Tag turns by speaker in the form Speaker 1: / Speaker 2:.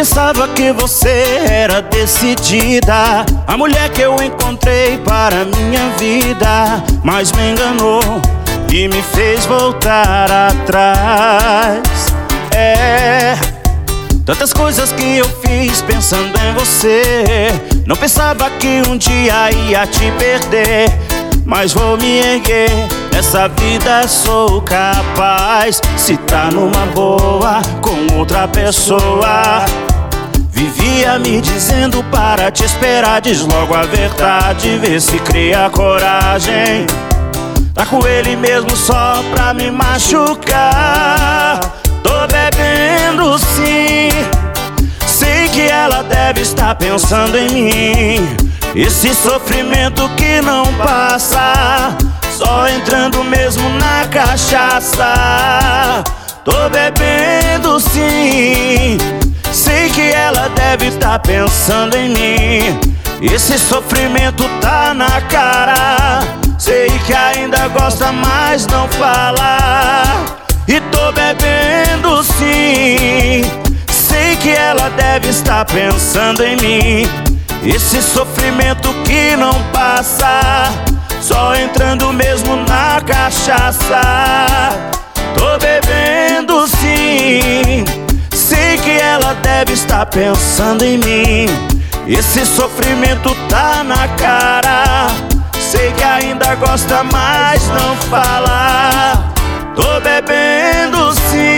Speaker 1: pensava que você era decidida, a mulher que eu encontrei para minha vida, mas me enganou e me fez voltar atrás. Tantas coisas que eu fiz pensando em você. Não pensava que um dia ia te perder, mas vou me erguer, nessa vida sou capaz. Se tá numa boa com outra pessoa, vivia me dizendo para te esperar. Diz logo a verdade, vê se cria coragem. Tá com ele mesmo só pra me machucar. Tô bebendo sim, sei que ela deve estar pensando em mim. Esse sofrimento que não passa, só entrando mesmo na cachaça. Tô bebendo sim, sei que ela deve estar pensando em mim. Esse sofrimento tá na cara, sei que ainda gosta, mas não fala. E tô bebendo sim, sei que ela deve estar pensando em mim. Esse sofrimento que não passa, só entrando mesmo na cachaça. Tô bebendo sim, sei que ela deve estar pensando em mim. Esse sofrimento tá na cara, sei que ainda gosta, mas não fala. Tô bebendo sim,